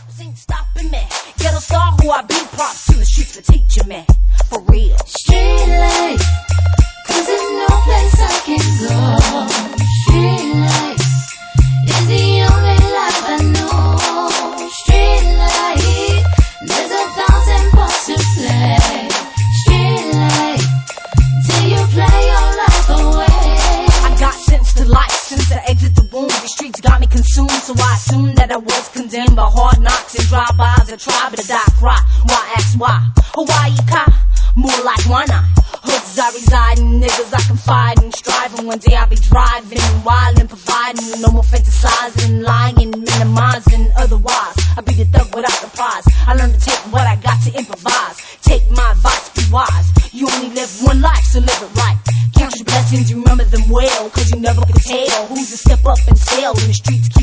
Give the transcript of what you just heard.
cops ain't stopping me. Ghetto star who I be, props to the streets for teaching me. For real. Street life, 'cause there's no place I can go. Street life is the only life I know. Street life, there's 1,000 parts to play. Street life, till you play your life away. I got sense to life since I exit the womb. The streets got me consumed, so I assumed that I was condemned by hard knocks and drive-bys. I tried, but I die cry. Why ask why? Hawaii Kai, more like why not? Hoods I reside in, niggas I confide in, striving. One day I'll be driving and wild and providing. No more fantasizing, lying, minimizing. Otherwise, I'll be the thug without the prize. I learned to take what I got to improvise. Take my advice, be wise. You only live one life, so live it right. Count your blessings, you remember them well, 'cause you never could tell who's to step up and tell when the streets keep